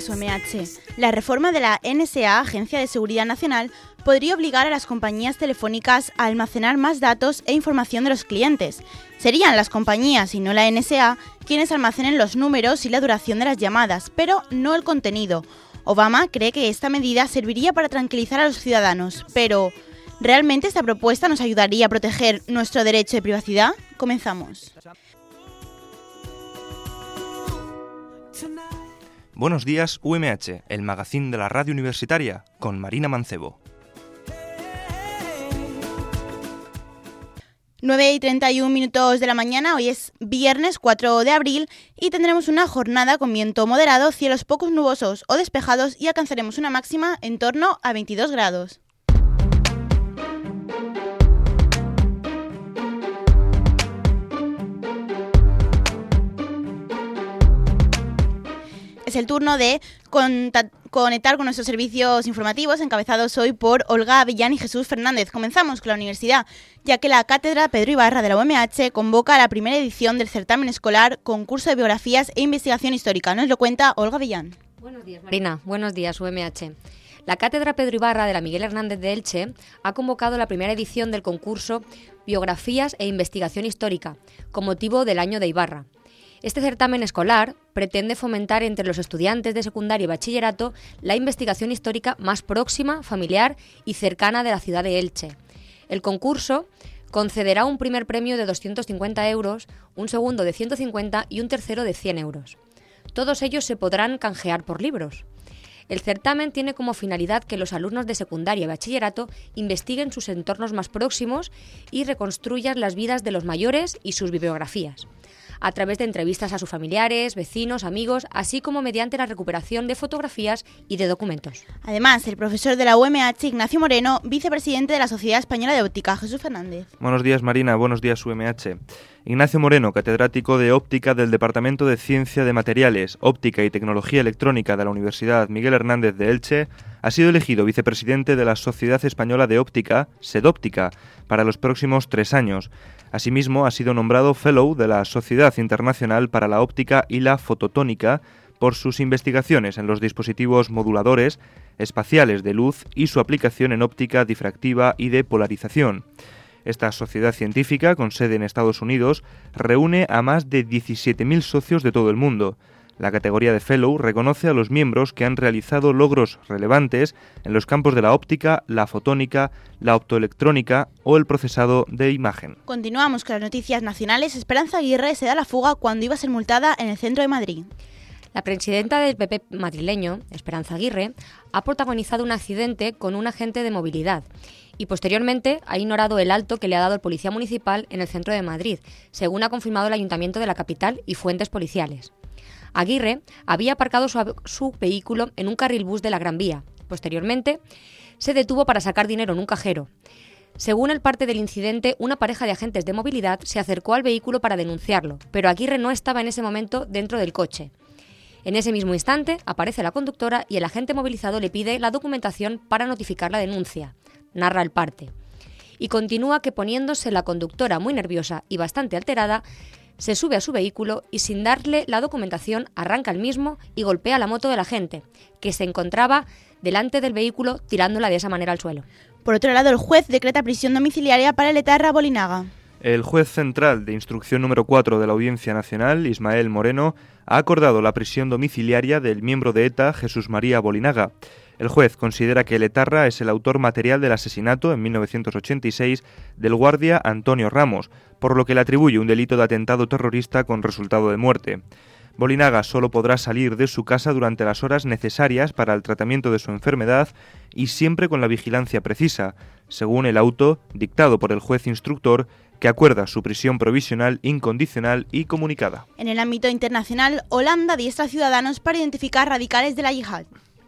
días, UMH. La reforma de la NSA, Agencia de Seguridad Nacional, podría obligar a las compañías telefónicas a almacenar más datos e información de los clientes. Serían las compañías y no la NSA quienes almacenen los números y la duración de las llamadas, pero no el contenido. Obama cree que esta medida serviría para tranquilizar a los ciudadanos, pero ¿realmente esta propuesta nos ayudaría a proteger nuestro derecho de privacidad? Comenzamos. Buenos días, UMH, el magazín de la radio universitaria, con Marina Mancebo. 9:31 de la mañana, hoy es viernes 4 de abril y tendremos una jornada con viento moderado, cielos poco nubosos o despejados y alcanzaremos una máxima en torno a 22 grados. Es el turno de conectar con nuestros servicios informativos, encabezados hoy por Olga Avellán y Jesús Fernández. Comenzamos con la universidad, ya que la Cátedra Pedro Ibarra de la UMH convoca a la primera edición del certamen escolar Concurso de Biografías e Investigación Histórica. Nos lo cuenta Olga Avellán. Buenos días, Marina. Buenos días, UMH. La Cátedra Pedro Ibarra de la Miguel Hernández de Elche ha convocado la primera edición del concurso Biografías e Investigación Histórica, con motivo del Año de Ibarra. Este certamen escolar pretende fomentar entre los estudiantes de secundaria y bachillerato la investigación histórica más próxima, familiar y cercana de la ciudad de Elche. El concurso concederá un primer premio de 250 euros, un segundo de 150 y un tercero de 100 euros. Todos ellos se podrán canjear por libros. El certamen tiene como finalidad que los alumnos de secundaria y bachillerato investiguen sus entornos más próximos y reconstruyan las vidas de los mayores y sus bibliografías, a través de entrevistas a sus familiares, vecinos, amigos, así como mediante la recuperación de fotografías y de documentos. Además, el profesor de la UMH, Ignacio Moreno, vicepresidente de la Sociedad Española de Óptica, Jesús Fernández. Buenos días, Marina. Buenos días, UMH. Ignacio Moreno, catedrático de Óptica del Departamento de Ciencia de Materiales, Óptica y Tecnología Electrónica de la Universidad Miguel Hernández de Elche, ha sido elegido vicepresidente de la Sociedad Española de Óptica, SEDóptica, para los próximos 3 años. Asimismo, ha sido nombrado Fellow de la Sociedad Internacional para la Óptica y la Fototónica por sus investigaciones en los dispositivos moduladores, espaciales de luz y su aplicación en óptica difractiva y de polarización. Esta sociedad científica, con sede en Estados Unidos, reúne a más de 17.000 socios de todo el mundo. La categoría de Fellow reconoce a los miembros que han realizado logros relevantes en los campos de la óptica, la fotónica, la optoelectrónica o el procesado de imagen. Continuamos con las noticias nacionales. Esperanza Aguirre se da la fuga cuando iba a ser multada en el centro de Madrid. La presidenta del PP madrileño, Esperanza Aguirre, ha protagonizado un accidente con un agente de movilidad y posteriormente ha ignorado el alto que le ha dado el policía municipal en el centro de Madrid, según ha confirmado el ayuntamiento de la capital y fuentes policiales. Aguirre había aparcado su vehículo en un carril bus de la Gran Vía. Posteriormente, se detuvo para sacar dinero en un cajero. Según el parte del incidente, una pareja de agentes de movilidad se acercó al vehículo para denunciarlo, pero Aguirre no estaba en ese momento dentro del coche. En ese mismo instante, aparece la conductora y el agente movilizado le pide la documentación para notificar la denuncia, narra el parte. Y continúa que poniéndose la conductora muy nerviosa y bastante alterada, se sube a su vehículo y sin darle la documentación arranca el mismo y golpea la moto del agente, que se encontraba delante del vehículo tirándola de esa manera al suelo. Por otro lado, el juez decreta prisión domiciliaria para el etarra Bolinaga. El juez central de instrucción número 4 de la Audiencia Nacional, Ismael Moreno, ha acordado la prisión domiciliaria del miembro de ETA, Jesús María Bolinaga. El juez considera que el etarra es el autor material del asesinato en 1986 del guardia Antonio Ramos, por lo que le atribuye un delito de atentado terrorista con resultado de muerte. Bolinaga solo podrá salir de su casa durante las horas necesarias para el tratamiento de su enfermedad y siempre con la vigilancia precisa, según el auto dictado por el juez instructor que acuerda su prisión provisional, incondicional y comunicada. En el ámbito internacional, Holanda adiestra a ciudadanos para identificar radicales de la yihad.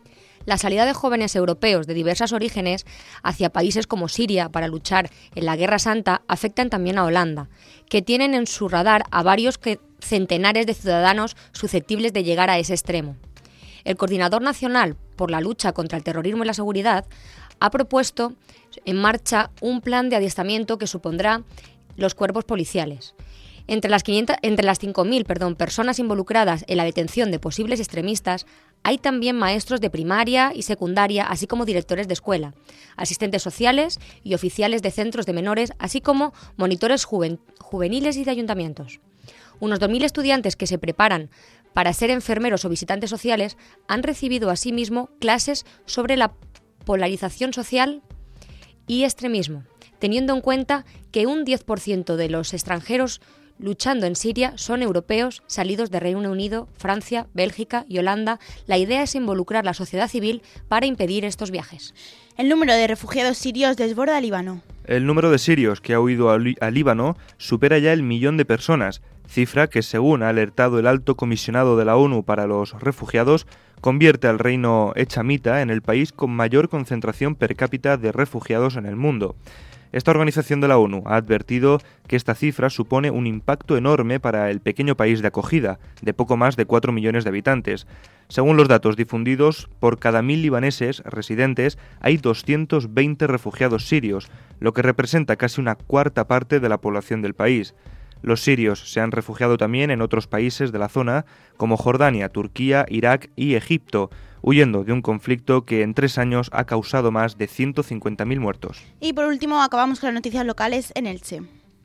La salida de jóvenes europeos de diversos orígenes hacia países como Siria para luchar en la Guerra Santa afectan también a Holanda, que tienen en su radar a varios centenares de ciudadanos susceptibles de llegar a ese extremo. El Coordinador Nacional por la Lucha contra el Terrorismo y la Seguridad ha propuesto en marcha un plan de adiestramiento que supondrá los cuerpos policiales. Entre las 5.000 personas involucradas en la detención de posibles extremistas, hay también maestros de primaria y secundaria, así como directores de escuela, asistentes sociales y oficiales de centros de menores, así como monitores juveniles y de ayuntamientos. Unos 2.000 estudiantes que se preparan para ser enfermeros o visitantes sociales han recibido asimismo clases sobre la polarización social y extremismo, teniendo en cuenta que un 10% de los extranjeros luchando en Siria son europeos salidos de Reino Unido, Francia, Bélgica y Holanda. La idea es involucrar la sociedad civil para impedir estos viajes. El número de refugiados sirios desborda Líbano. El número de sirios que ha huido a Líbano supera ya el 1.000.000 de personas, cifra que, según ha alertado el alto comisionado de la ONU para los refugiados, convierte al reino echamita en el país con mayor concentración per cápita de refugiados en el mundo. Esta organización de la ONU ha advertido que esta cifra supone un impacto enorme para el pequeño país de acogida, de poco más de 4 millones de habitantes. Según los datos difundidos, por cada 1.000 libaneses residentes hay 220 refugiados sirios, lo que representa casi una cuarta parte de la población del país. Los sirios se han refugiado también en otros países de la zona, como Jordania, Turquía, Irak y Egipto, huyendo de un conflicto que en 3 años ha causado más de 150.000 muertos. Y por último, acabamos con las noticias locales en Elche.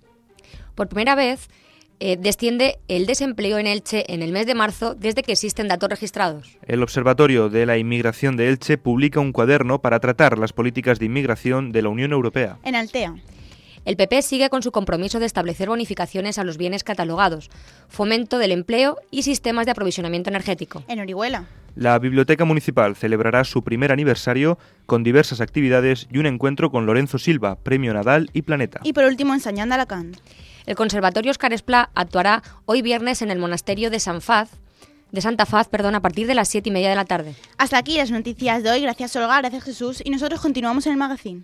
Por primera vez, desciende el desempleo en Elche en el mes de marzo desde que existen datos registrados. El Observatorio de la Inmigración de Elche publica un cuaderno para tratar las políticas de inmigración de la Unión Europea. En Altea. El PP sigue con su compromiso de establecer bonificaciones a los bienes catalogados, fomento del empleo y sistemas de aprovisionamiento energético. En Orihuela. La Biblioteca Municipal celebrará su primer aniversario con diversas actividades y un encuentro con Lorenzo Silva, Premio Nadal y Planeta. Y por último, en Sañán de Alacant. El Conservatorio Óscar Esplá actuará hoy viernes en el monasterio de Santa Faz, a partir de las 7:30 de la tarde. Hasta aquí las noticias de hoy. Gracias Olga, gracias Jesús. Y nosotros continuamos en el magazine.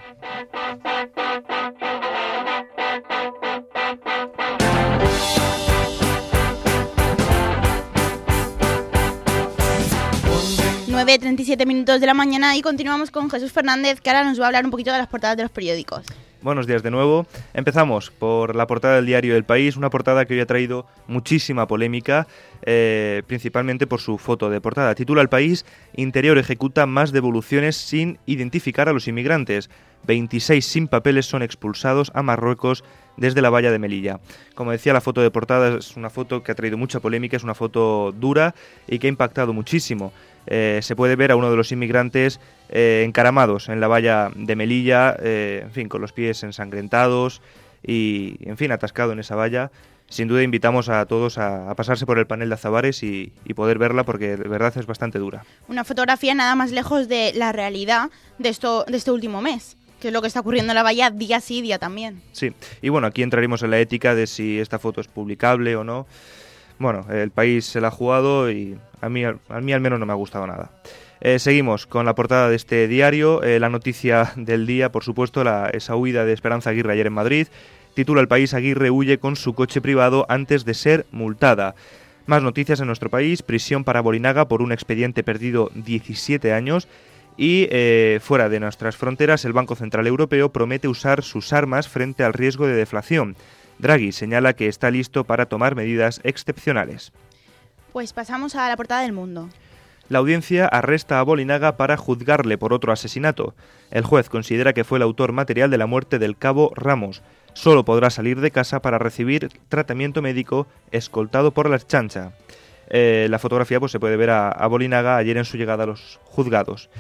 9:37 minutos de la mañana y continuamos con Jesús Fernández, que ahora nos va a hablar un poquito de las portadas de los periódicos. Buenos días de nuevo. Empezamos por la portada del diario El País, una portada que hoy ha traído muchísima polémica, principalmente por su foto de portada. Titula El País: Interior ejecuta más devoluciones sin identificar a los inmigrantes. 26 sin papeles son expulsados a Marruecos desde la valla de Melilla. Como decía, la foto de portada es una foto que ha traído mucha polémica, es una foto dura y que ha impactado muchísimo. Se puede ver a uno de los inmigrantes encaramados en la valla de Melilla, con los pies ensangrentados y, atascado en esa valla. Sin duda invitamos a todos a pasarse por el panel de Azabares y poder verla, porque de verdad es bastante dura. Una fotografía nada más lejos de la realidad de este último mes, que es lo que está ocurriendo en la valla día sí, día también. Sí, y bueno, aquí entraremos en la ética de si esta foto es publicable o no. Bueno, El País se la ha jugado y a mí al menos no me ha gustado nada. Seguimos con la portada de este diario. La noticia del día, por supuesto, esa huida de Esperanza Aguirre ayer en Madrid. Titula El País: Aguirre huye con su coche privado antes de ser multada. Más noticias en nuestro país: prisión para Bolinaga por un expediente perdido 17 años. Y fuera de nuestras fronteras, el Banco Central Europeo promete usar sus armas frente al riesgo de deflación. Draghi señala que está listo para tomar medidas excepcionales. Pues pasamos a la portada del Mundo. La audiencia arresta a Bolinaga para juzgarle por otro asesinato. El juez considera que fue el autor material de la muerte del cabo Ramos. Solo podrá salir de casa para recibir tratamiento médico escoltado por la Ertzaintza. La fotografía se puede ver a Bolinaga ayer en su llegada a los juzgados.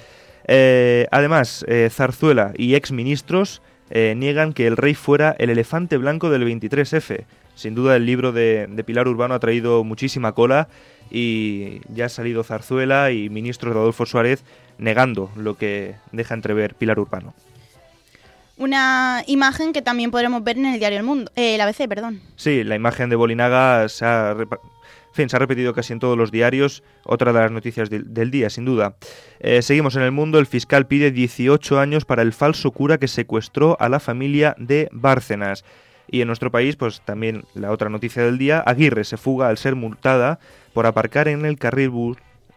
Además, Zarzuela y exministros niegan que el rey fuera el elefante blanco del 23F. Sin duda el libro de Pilar Urbano ha traído muchísima cola y ya ha salido Zarzuela y ministros de Adolfo Suárez negando lo que deja entrever Pilar Urbano. Una imagen que también podremos ver en el diario El ABC, perdón. Sí, la imagen de Bolinaga se ha repetido casi en todos los diarios, otra de las noticias del día, sin duda. Seguimos en El Mundo. El fiscal pide 18 años para el falso cura que secuestró a la familia de Bárcenas. Y en nuestro país, pues también la otra noticia del día: Aguirre se fuga al ser multada por aparcar en el carril bus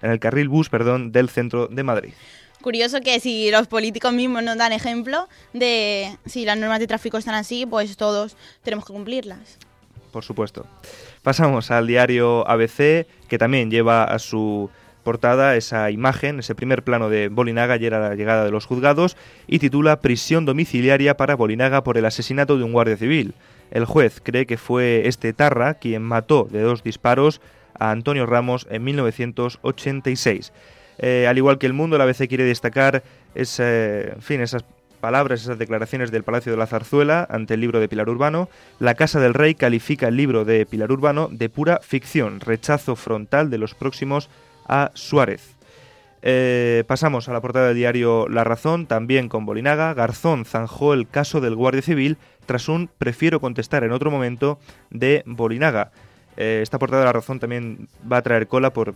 del centro de Madrid. Curioso que si los políticos mismos nos dan ejemplo de si las normas de tráfico están así, pues todos tenemos que cumplirlas. Por supuesto. Pasamos al diario ABC, que también lleva a su portada esa imagen, ese primer plano de Bolinaga ayer a la llegada de los juzgados, y titula Prisión domiciliaria para Bolinaga por el asesinato de un guardia civil. El juez cree que fue este etarra quien mató de 2 disparos a Antonio Ramos en 1986. Al igual que El Mundo, la ABC quiere destacar esas palabras, esas declaraciones del Palacio de la Zarzuela ante el libro de Pilar Urbano. La Casa del Rey califica el libro de Pilar Urbano de pura ficción, rechazo frontal de los próximos a Suárez. Pasamos a la portada del diario La Razón, también con Bolinaga. Garzón zanjó el caso del guardia civil tras un prefiero contestar en otro momento de Bolinaga. Esta portada de La Razón también va a traer cola por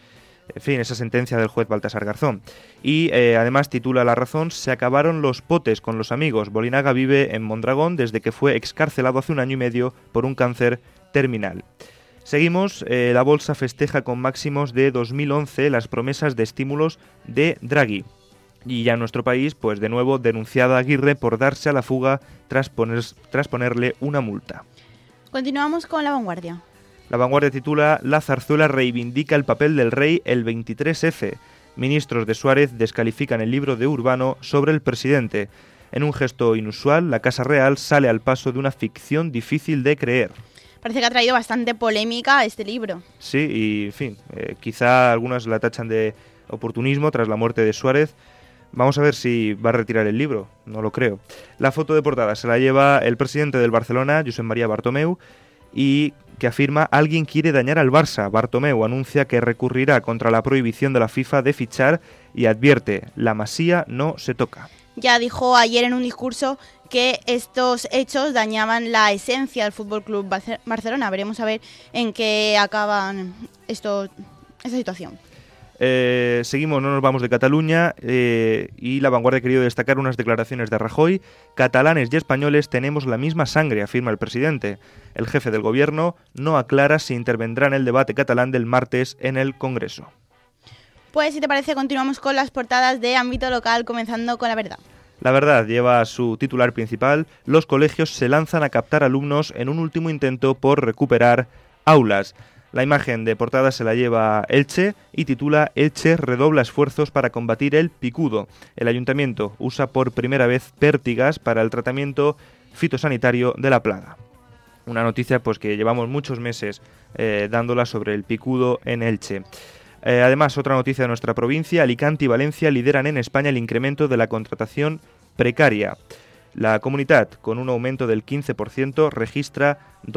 esa sentencia del juez Baltasar Garzón. Y además titula La Razón, se acabaron los potes con los amigos. Bolinaga vive en Mondragón desde que fue excarcelado hace 1 año y medio por un cáncer terminal. Seguimos, la bolsa festeja con máximos de 2011 las promesas de estímulos de Draghi. Y ya en nuestro país, pues de nuevo denunciada Aguirre por darse a la fuga tras ponerle una multa. Continuamos con La Vanguardia. La Vanguardia titula La Zarzuela reivindica el papel del rey el 23F. Ministros de Suárez descalifican el libro de Urbano sobre el presidente. En un gesto inusual, la Casa Real sale al paso de una ficción difícil de creer. Parece que ha traído bastante polémica este libro. Sí, y en fin, quizá algunas la tachan de oportunismo tras la muerte de Suárez. Vamos a ver si va a retirar el libro, no lo creo. La foto de portada se la lleva el presidente del Barcelona, Josep María Bartomeu, y que afirma alguien quiere dañar al Barça. Bartomeu anuncia que recurrirá contra la prohibición de la FIFA de fichar y advierte, la Masía no se toca. Ya dijo ayer en un discurso que estos hechos dañaban la esencia del Fútbol Club Barcelona. Veremos a ver en qué acaban esta situación. Seguimos, no nos vamos de Cataluña, y La Vanguardia ha querido destacar unas declaraciones de Rajoy. Catalanes y españoles tenemos la misma sangre, afirma el presidente. El jefe del gobierno no aclara si intervendrá en el debate catalán del martes en el Congreso. Pues si te parece, continuamos con las portadas de ámbito local, comenzando con La Verdad. La Verdad lleva su titular principal: los colegios se lanzan a captar alumnos en un último intento por recuperar aulas. La imagen de portada se la lleva Elche y titula Elche redobla esfuerzos para combatir el picudo. El ayuntamiento usa por primera vez pértigas para el tratamiento fitosanitario de la plaga. Una noticia pues que llevamos muchos meses dándola sobre el picudo en Elche. Además, otra noticia de nuestra provincia: Alicante y Valencia lideran en España el incremento de la contratación precaria. La comunidad, con un aumento del 15%, registra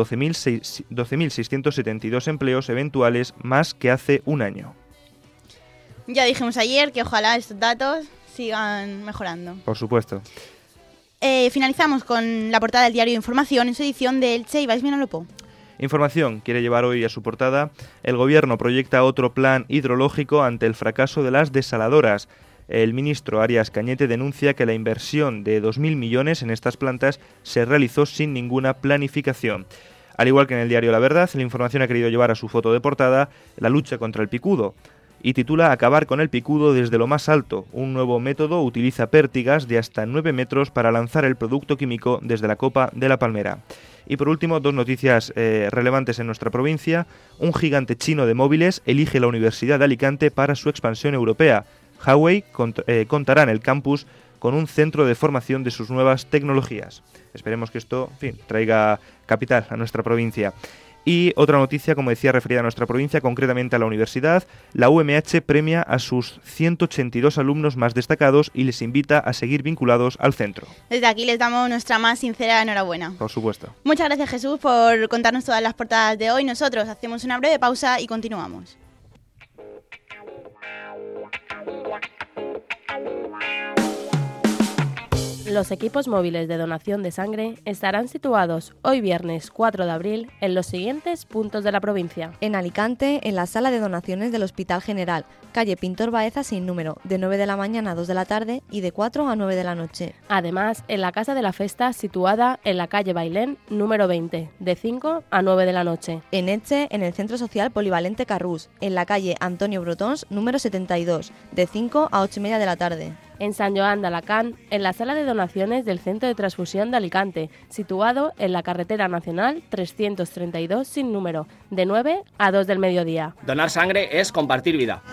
12.672 empleos eventuales más que hace un año. Ya dijimos ayer que ojalá estos datos sigan mejorando. Por supuesto. Finalizamos con la portada del diario Información en su edición de Elche y Valls Vinalopó. Información quiere llevar hoy a su portada: el gobierno proyecta otro plan hidrológico ante el fracaso de las desaladoras. El ministro Arias Cañete denuncia que la inversión de 2.000 millones en estas plantas se realizó sin ninguna planificación. Al igual que en el diario La Verdad, la Información ha querido llevar a su foto de portada la lucha contra el picudo y titula Acabar con el picudo desde lo más alto. Un nuevo método utiliza pértigas de hasta 9 metros para lanzar el producto químico desde la copa de la palmera. Y por último, dos noticias relevantes en nuestra provincia. Un gigante chino de móviles elige la Universidad de Alicante para su expansión europea. Huawei contará en el campus con un centro de formación de sus nuevas tecnologías. Esperemos que esto, en fin, traiga capital a nuestra provincia. Y otra noticia, como decía, referida a nuestra provincia, concretamente a la universidad. La UMH premia a sus 182 alumnos más destacados y les invita a seguir vinculados al centro. Desde aquí les damos nuestra más sincera enhorabuena. Por supuesto. Muchas gracias, Jesús, por contarnos todas las portadas de hoy. Nosotros hacemos una breve pausa y continuamos. Los equipos móviles de donación de sangre estarán situados hoy viernes 4 de abril en los siguientes puntos de la provincia. En Alicante, en la sala de donaciones del Hospital General, calle Pintor Baeza sin número, de 9 de la mañana a 2 de la tarde y de 4 a 9 de la noche. Además, en la Casa de la Festa, situada en la calle Bailén, número 20, de 5 a 9 de la noche. En Elche, en el Centro Social Polivalente Carrús, en la calle Antonio Brotons, número 72, de 5 a 8 y media de la tarde. en San Joan de Alacant, en la sala de donaciones del Centro de Transfusión de Alicante, situado en la carretera nacional 332 sin número, de 9 a 2 del mediodía. Donar sangre es compartir vida.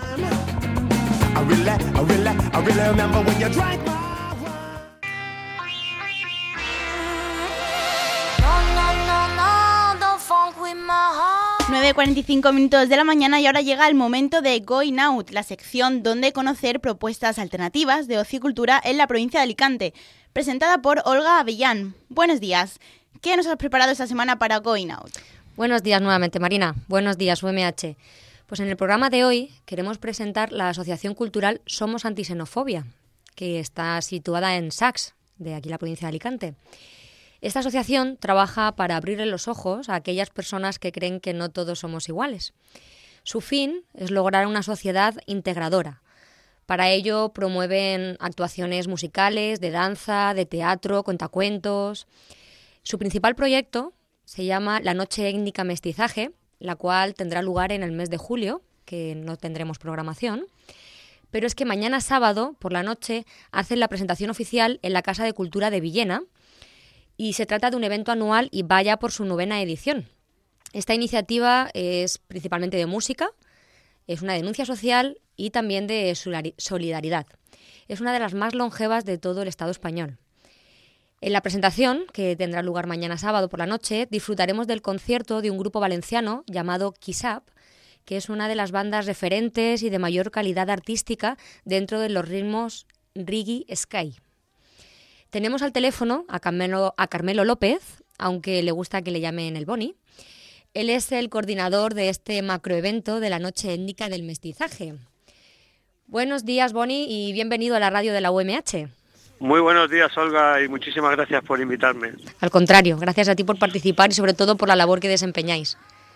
I really remember when you drank my 9:45 minutos de la mañana y ahora llega el momento de Going Out, la sección donde conocer propuestas alternativas de ocio y cultura en la provincia de Alicante, presentada por Olga Avellán. Buenos días. ¿Qué nos has preparado esta semana para Going Out? Buenos días nuevamente, Marina. Buenos días, UMH. Pues en el programa de hoy queremos presentar la Asociación Cultural Somos Antisenofobia, que está situada en Sax, de aquí la provincia de Alicante. Esta asociación trabaja para abrirle los ojos a aquellas personas que creen que no todos somos iguales. Su fin es lograr una sociedad integradora. Para ello promueven actuaciones musicales, de danza, de teatro, cuentacuentos. Su principal proyecto se llama La Noche Étnica Mestizaje, la cual tendrá lugar en el mes de julio, que no tendremos programación. Pero es que mañana sábado, por la noche, hacen la presentación oficial en la Casa de Cultura de Villena, y se trata de un evento anual y va ya por su 9ª edición. Esta iniciativa es principalmente de música, es una denuncia social y también de solidaridad. Es una de las más longevas de todo el Estado español. En la presentación, que tendrá lugar mañana sábado por la noche, disfrutaremos del concierto de un grupo valenciano llamado Kisap, que es una de las bandas referentes y de mayor calidad artística dentro de los ritmos Reggae Sky. Tenemos al teléfono a Carmelo López, aunque le gusta que le llamen el Boni. Él es el coordinador de este macroevento de la Noche Étnica del Mestizaje. Buenos días, Boni, y bienvenido a la radio de la UMH. Muy buenos días, Olga, y muchísimas gracias por invitarme. Al contrario, gracias a ti por participar y sobre todo por la labor que desempeñáis.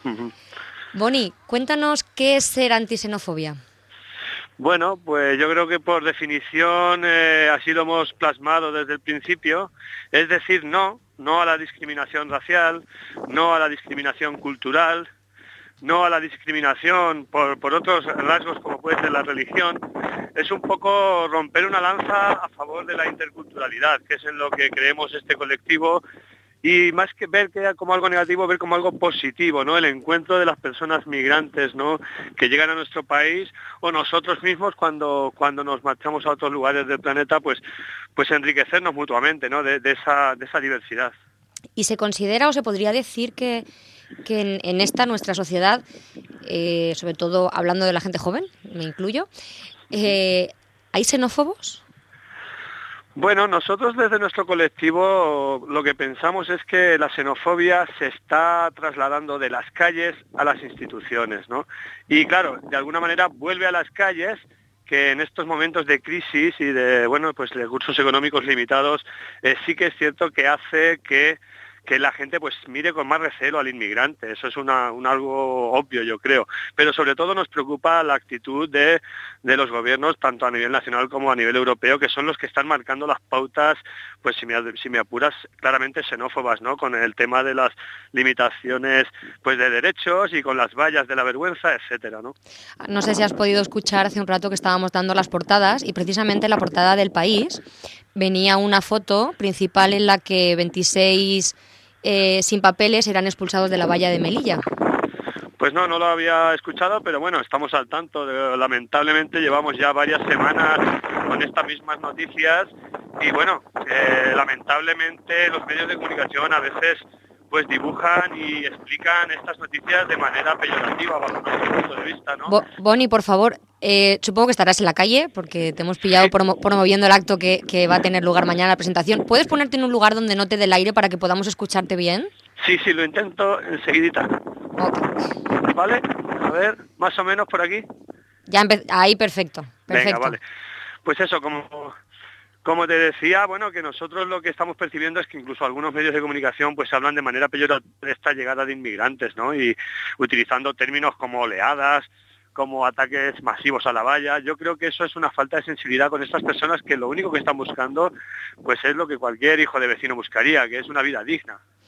Boni, cuéntanos qué es ser antisenofobia. Bueno, pues yo creo que por definición así lo hemos plasmado desde el principio, es decir, no a la discriminación racial, no a la discriminación cultural, no a la discriminación por otros rasgos como puede ser la religión. Es un poco romper una lanza a favor de la interculturalidad, que es en lo que creemos este colectivo, y más que ver que como algo negativo, ver como algo positivo, ¿no? El encuentro de las personas migrantes, ¿no? Que llegan a nuestro país, o nosotros mismos cuando nos marchamos a otros lugares del planeta, pues enriquecernos mutuamente, ¿no? De esa diversidad. ¿Y se considera o se podría decir que en esta nuestra sociedad, sobre todo hablando de la gente joven, me incluyo, ¿hay xenófobos? Bueno, nosotros desde nuestro colectivo lo que pensamos es que la xenofobia se está trasladando de las calles a las instituciones, ¿no? Y claro, de alguna manera vuelve a las calles, que en estos momentos de crisis y de, recursos económicos limitados, sí que es cierto que hace que la gente pues mire con más recelo al inmigrante. Eso es un algo obvio, yo creo. Pero sobre todo nos preocupa la actitud de los gobiernos, tanto a nivel nacional como a nivel europeo, que son los que están marcando las pautas, pues si me apuras, claramente xenófobas, ¿no? Con el tema de las limitaciones pues de derechos y con las vallas de la vergüenza, etcétera, ¿no? No sé si has podido escuchar hace un rato que estábamos dando las portadas, y precisamente la portada del País venía una foto principal en la que 26 sin papeles eran expulsados de la valla de Melilla. Pues no lo había escuchado, pero bueno, estamos al tanto. Lamentablemente llevamos ya varias semanas con estas mismas noticias y bueno, lamentablemente los medios de comunicación a veces pues dibujan y explican estas noticias de manera peyorativa bajo nuestro punto de vista, ¿no? Boni, por favor, supongo que estarás en la calle porque te hemos pillado promoviendo el acto que va a tener lugar mañana la presentación. ¿Puedes ponerte en un lugar donde no te dé el aire para que podamos escucharte bien? Sí, lo intento enseguidita. Okay. ¿Vale? A ver, más o menos por aquí. Ahí, perfecto. Venga, vale. Pues eso, como te decía, bueno, que nosotros lo que estamos percibiendo es que incluso algunos medios de comunicación pues hablan de manera peyorativa de esta llegada de inmigrantes, ¿no? Y utilizando términos como oleadas, como ataques masivos a la valla. Yo creo que eso es una falta de sensibilidad con estas personas que lo único que están buscando pues es lo que cualquier hijo de vecino buscaría, que es una vida digna.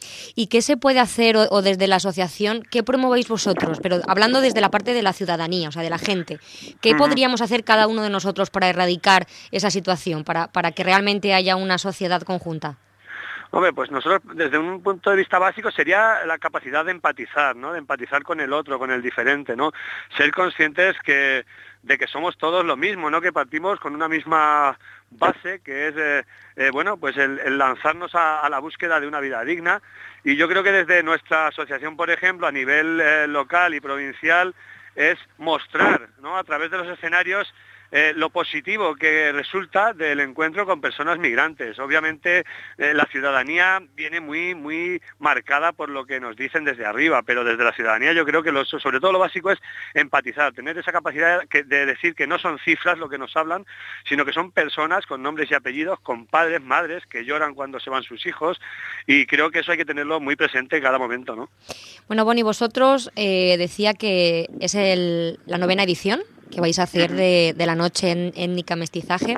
¿Y qué se puede hacer o desde la asociación, qué promovéis vosotros? Pero hablando desde la parte de la ciudadanía, o sea, de la gente. ¿Qué podríamos hacer cada uno de nosotros para erradicar esa situación, para que realmente haya una sociedad conjunta? Hombre, pues nosotros desde un punto de vista básico sería la capacidad de empatizar, ¿no? De empatizar con el otro, con el diferente, ¿no? Ser conscientes de que somos todos lo mismo, ¿no? Que partimos con una misma base, que es, bueno, pues el lanzarnos a la búsqueda de una vida digna. Y yo creo que desde nuestra asociación, por ejemplo, a nivel local y provincial, es mostrar, ¿no? A través de los escenarios lo positivo que resulta del encuentro con personas migrantes. Obviamente la ciudadanía viene muy marcada por lo que nos dicen desde arriba, pero desde la ciudadanía yo creo que sobre todo lo básico es empatizar, tener esa capacidad de decir que no son cifras lo que nos hablan, sino que son personas con nombres y apellidos, con padres, madres, que lloran cuando se van sus hijos, y creo que eso hay que tenerlo muy presente en cada momento, ¿no? Bueno, Boni, vosotros decía que es la 9ª edición que vais a hacer de la noche étnica mestizaje.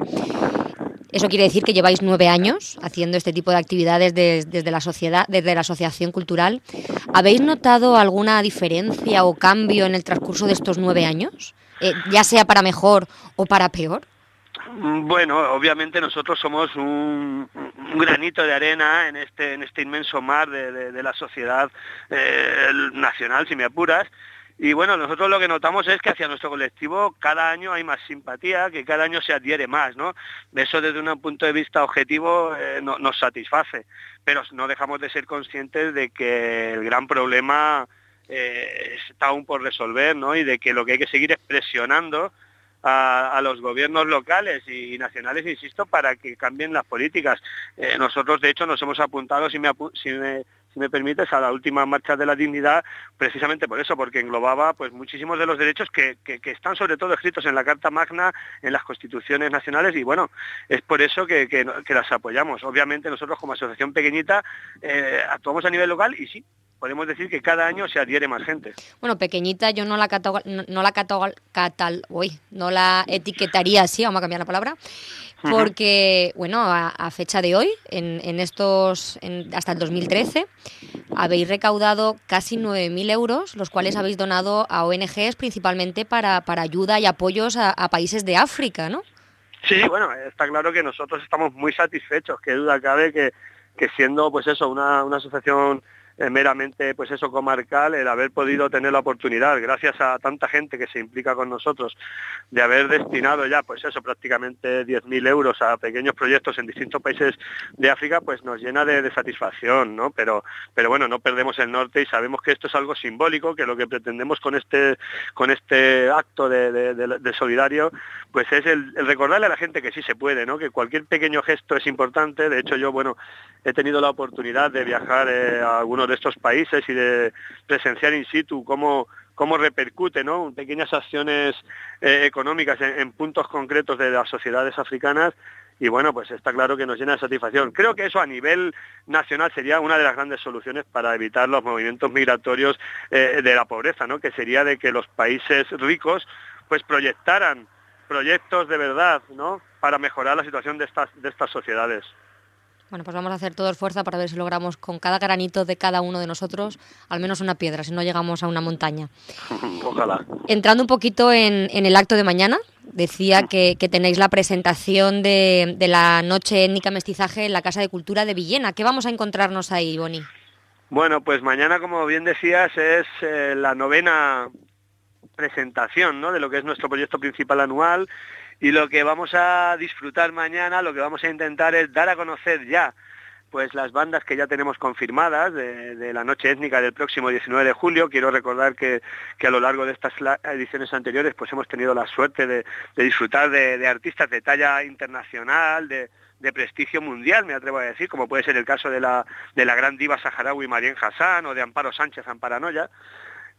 Eso quiere decir que lleváis 9 años haciendo este tipo de actividades desde la sociedad, desde la asociación cultural. ¿Habéis notado alguna diferencia o cambio en el transcurso de estos 9 años? Ya sea para mejor o para peor. Bueno, obviamente nosotros somos un granito de arena en este inmenso mar de la sociedad nacional, si me apuras. Y bueno, nosotros lo que notamos es que hacia nuestro colectivo cada año hay más simpatía, que cada año se adhiere más, ¿no? Eso desde un punto de vista objetivo nos satisface, pero no dejamos de ser conscientes de que el gran problema está aún por resolver, ¿no? Y de que lo que hay que seguir es presionando a los gobiernos locales y nacionales, insisto, para que cambien las políticas. Nosotros, de hecho, nos hemos apuntado, si me permites, a la última marcha de la dignidad, precisamente por eso, porque englobaba pues muchísimos de los derechos que están sobre todo escritos en la Carta Magna, en las constituciones nacionales, y bueno, es por eso que las apoyamos. Obviamente nosotros como asociación pequeñita actuamos a nivel local y sí, podemos decir que cada año se adhiere más gente. Bueno, pequeñita yo no la etiquetaría así, vamos a cambiar la palabra, porque, bueno, a fecha de hoy, hasta el 2013, habéis recaudado casi 9.000 euros, los cuales habéis donado a ONGs principalmente para ayuda y apoyos a países de África, ¿no? Sí, bueno, está claro que nosotros estamos muy satisfechos, qué duda cabe que siendo pues eso, una asociación meramente pues eso comarcal, el haber podido tener la oportunidad, gracias a tanta gente que se implica con nosotros, de haber destinado ya pues eso prácticamente 10.000 euros a pequeños proyectos en distintos países de África, pues nos llena de satisfacción, ¿no? Pero bueno, no perdemos el norte y sabemos que esto es algo simbólico, que lo que pretendemos con este acto de solidario pues es el recordarle a la gente que sí se puede, ¿no? Que cualquier pequeño gesto es importante. De hecho yo, bueno, he tenido la oportunidad de viajar a algunos de estos países y de presenciar in situ cómo repercute, ¿no? Pequeñas acciones económicas en puntos concretos de las sociedades africanas, y bueno, pues está claro que nos llena de satisfacción. Creo que eso a nivel nacional sería una de las grandes soluciones para evitar los movimientos migratorios de la pobreza, ¿no? Que sería de que los países ricos pues proyectaran proyectos de verdad, ¿no? Para mejorar la situación de estas sociedades. Bueno, pues vamos a hacer todo esfuerzo para ver si logramos con cada granito de cada uno de nosotros al menos una piedra, si no llegamos a una montaña. Ojalá. Entrando un poquito en el acto de mañana, decía que tenéis la presentación de la Noche Étnica Mestizaje en la Casa de Cultura de Villena. ¿Qué vamos a encontrarnos ahí, Boni? Bueno, pues mañana, como bien decías, es la 9ª presentación, ¿no? De lo que es nuestro proyecto principal anual. Y lo que vamos a disfrutar mañana, lo que vamos a intentar es dar a conocer ya pues las bandas que ya tenemos confirmadas de la Noche Étnica del próximo 19 de julio. Quiero recordar que a lo largo de estas ediciones anteriores pues hemos tenido la suerte de disfrutar de artistas de talla internacional, de prestigio mundial, me atrevo a decir, como puede ser el caso de la gran diva saharaui Marien Hassan o de Amparo Sánchez Amparanoia.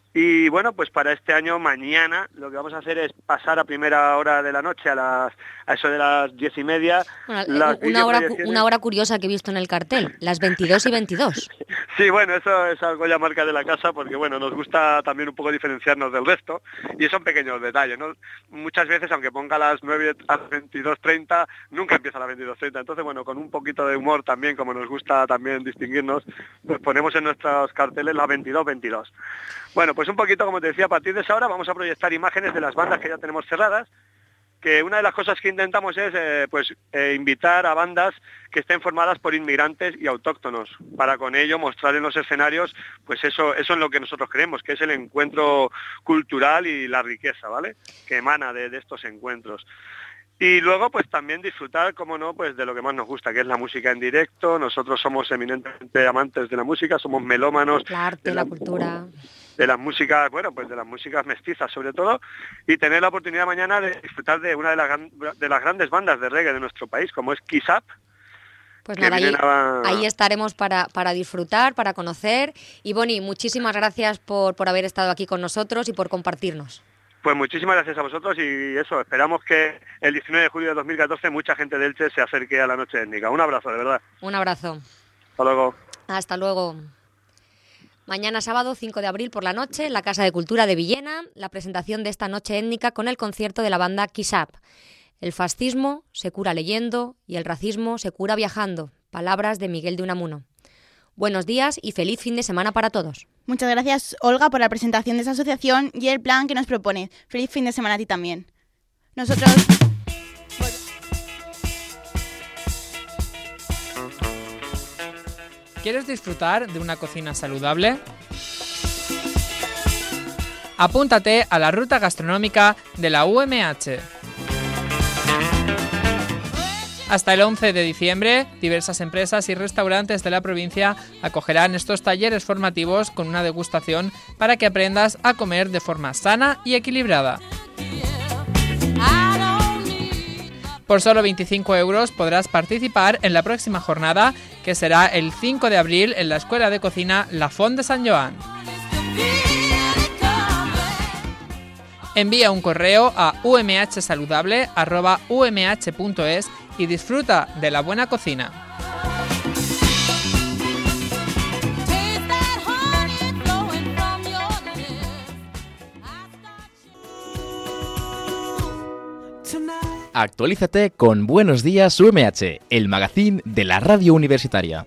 Y bueno, pues para este año, mañana, lo que vamos a hacer es pasar a primera hora de la noche, a eso de las 10:30. Bueno, una hora curiosa que he visto en el cartel, las 22:22. Sí, bueno, eso es algo ya marca de la casa, porque bueno, nos gusta también un poco diferenciarnos del resto, y son pequeños detalles, ¿no? Muchas veces, aunque ponga las 9 a las 22:30, nunca empieza a las 22:30. Entonces, bueno, con un poquito de humor también, como nos gusta también distinguirnos, pues ponemos en nuestros carteles las 22:22. Bueno, pues un poquito, como te decía, a partir de esa hora vamos a proyectar imágenes de las bandas que ya tenemos cerradas, que una de las cosas que intentamos es invitar a bandas que estén formadas por inmigrantes y autóctonos, para con ello mostrar en los escenarios pues eso en lo que nosotros creemos, que es el encuentro cultural y la riqueza, ¿vale?, que emana de estos encuentros. Y luego pues también disfrutar, como no, pues de lo que más nos gusta, que es la música en directo. Nosotros somos eminentemente amantes de la música, somos melómanos. El arte, la cultura. De las músicas, bueno, pues de las músicas mestizas sobre todo, y tener la oportunidad mañana de disfrutar de una de las grandes bandas de reggae de nuestro país, como es Kiss Up. Pues nada, ahí estaremos para disfrutar, para conocer. Y Boni, muchísimas gracias por haber estado aquí con nosotros y por compartirnos. Pues muchísimas gracias a vosotros, y eso, esperamos que el 19 de julio de 2014 mucha gente de Elche se acerque a la noche étnica. Un abrazo, de verdad. Un abrazo. Hasta luego. Hasta luego. Mañana sábado 5 de abril por la noche, en la Casa de Cultura de Villena, la presentación de esta noche étnica con el concierto de la banda Kiss Up. El fascismo se cura leyendo y el racismo se cura viajando. Palabras de Miguel de Unamuno. Buenos días y feliz fin de semana para todos. Muchas gracias, Olga, por la presentación de esa asociación y el plan que nos propone. Feliz fin de semana a ti también. Nosotros... ¿Quieres disfrutar de una cocina saludable? Apúntate a la ruta gastronómica de la UMH. Hasta el 11 de diciembre, diversas empresas y restaurantes de la provincia acogerán estos talleres formativos con una degustación para que aprendas a comer de forma sana y equilibrada. Por solo 25 € podrás participar en la próxima jornada, que será el 5 de abril en la Escuela de Cocina La Font de Sant Joan. Envía un correo a umhsaludable@umh.es y disfruta de la buena cocina. Actualízate con Buenos Días UMH, el magazín de la radio universitaria.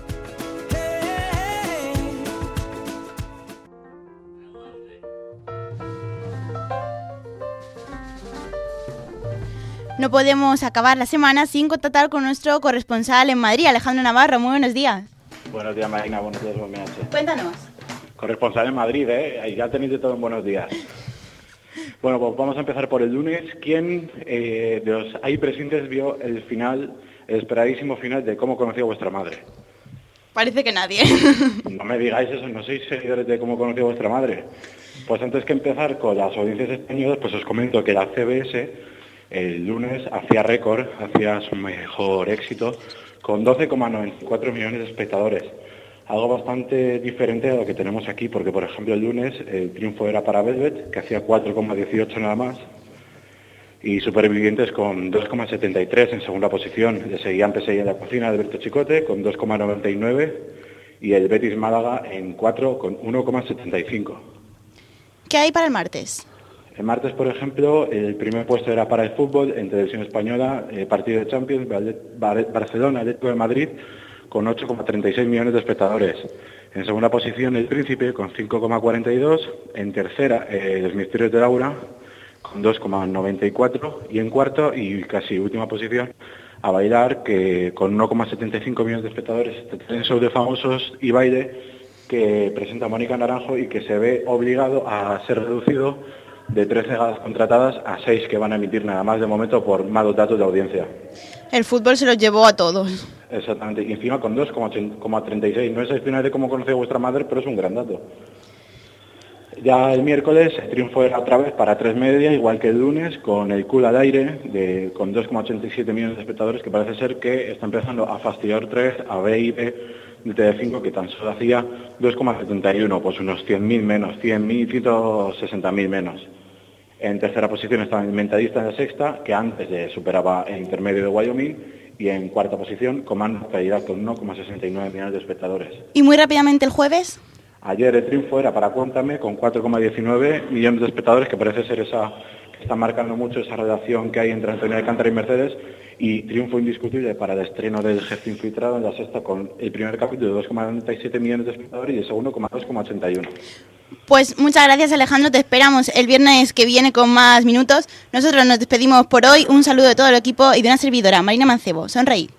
No podemos acabar la semana sin contactar con nuestro corresponsal en Madrid, Alejandro Navarro. Muy buenos días. Buenos días, Marina. Buenos días, UMH. Cuéntanos. Corresponsal en Madrid, ¿eh? Ya tenéis de todo en Buenos Días. Bueno, pues vamos a empezar por el lunes. ¿Quién de los ahí presentes vio el esperadísimo final de Cómo conocí a vuestra madre? Parece que nadie. No me digáis eso, ¿no sois seguidores de Cómo conocí a vuestra madre? Pues antes que empezar con las audiencias españolas, pues os comento que la CBS el lunes hacía récord, hacía su mejor éxito, con 12,94 millones de espectadores. Algo bastante diferente a lo que tenemos aquí, porque por ejemplo el lunes el triunfo era para Velvet, que hacía 4,18 nada más, y Supervivientes con 2,73 en segunda posición. Le seguían Pesadilla en la cocina de Alberto Chicote con 2,99 y el Betis Málaga en 4 con 1,75. ¿Qué hay para el martes? El martes, por ejemplo, el primer puesto era para el fútbol en televisión española, partido de Champions, Barcelona, Atlético de Madrid, con 8,36 millones de espectadores. En segunda posición, El Príncipe, con 5,42. En tercera, Los Misterios de Laura, con 2,94. Y en cuarto, y casi última posición, A Bailar, que con 1,75 millones de espectadores. El show de famosos y baile que presenta Mónica Naranjo y que se ve obligado a ser reducido de 13 galas contratadas a 6 que van a emitir nada más de momento por malos datos de audiencia. El fútbol se los llevó a todos. Exactamente, y encima con 2,36. No es el final de Cómo conocí a vuestra madre, pero es un gran dato. Ya el miércoles el triunfo era otra vez para 3media, igual que el lunes, con el Cool al aire, con 2,87 millones de espectadores, que parece ser que está empezando a fastidiar 3 a B&B de TV5, que tan solo hacía 2,71, pues unos 100.000 menos, 100.000, 160.000 menos. En tercera posición está el Mentalista en la sexta, que antes superaba el intermedio de Wyoming, y en cuarta posición Comando caída con 1,69 millones de espectadores. Y muy rápidamente el jueves. Ayer el triunfo era para Cuéntame, con 4,19 millones de espectadores, que parece ser que está marcando mucho esa relación que hay entre Antonio Alcántara y Mercedes, y triunfo indiscutible para el estreno del Jefe Infiltrado en la sexta, con el primer capítulo de 2,97 millones de espectadores y el segundo 2,81. Pues muchas gracias, Alejandro, te esperamos el viernes que viene con más minutos. Nosotros nos despedimos por hoy, un saludo de todo el equipo y de una servidora, Marina Mancebo. Sonreí.